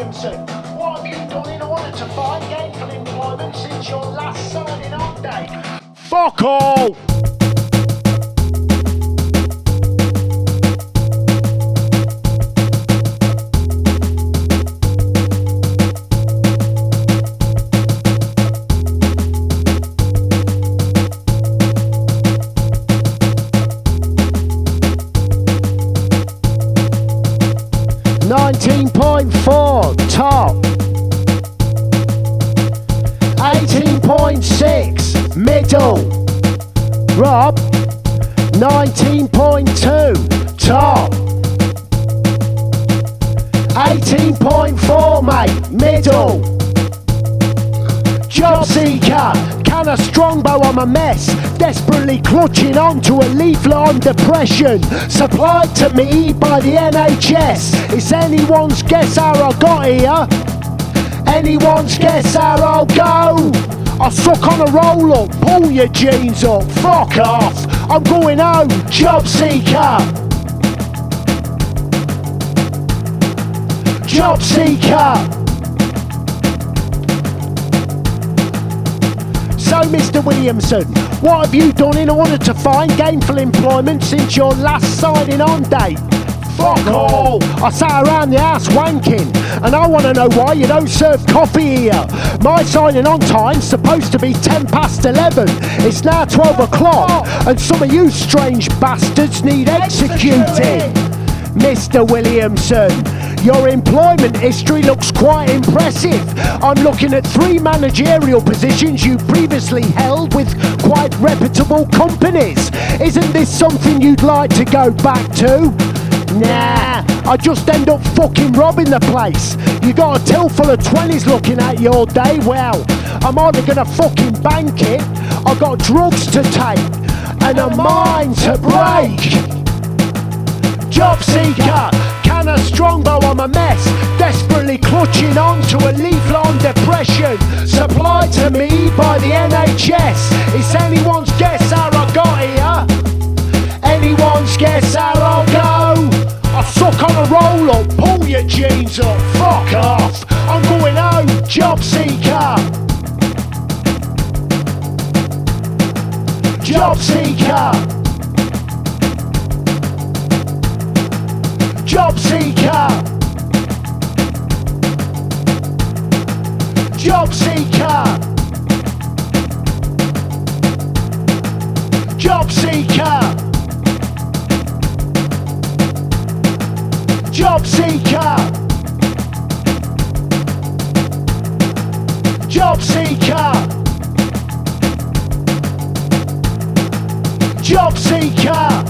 Williamson, what have you done in order to find gainful employment since your last signing on date? Fuck all! .4 top, 18.6 middle, Rob, 19.2 top, 18.4 mate, middle, job seeker, can a strongbow on my mess, desperately clutching on to a leaflet on depression, supplied to me by the NHS. It's anyone's guess how I got here, anyone's guess how I'll go. I suck on a roll up, pull your jeans up, fuck off, I'm going home, job seeker. Job seeker. So, Mr. Williamson, what have you done in order to find gainful employment since your last signing on date? Fuck all! I sat around the house wanking, and I want to know why you don't serve coffee here. My signing on time's supposed to be 11:10. It's now 12 o'clock, and some of you strange bastards need executing. Mr. Williamson, your employment history looks quite impressive. I'm looking at 3 managerial positions you previously held with quite reputable companies. Isn't this something you'd like to go back to? Nah, I just end up fucking robbing the place. You got a till full of 20s looking at you all day. Well, I'm either gonna fucking bank it, I got drugs to take, and a mind to break. Job seeker, can a strongbow on my mess, desperately clutching on to a leaflet on depression, supplied to me by the NHS. It's anyone's guess how I got here, anyone's guess how I'll go. I suck on a roll up, pull your jeans up, fuck off, I'm going home, job seeker. Job seeker. Job seeker. Job seeker. Job seeker. Job seeker. Job seeker. Job seeker.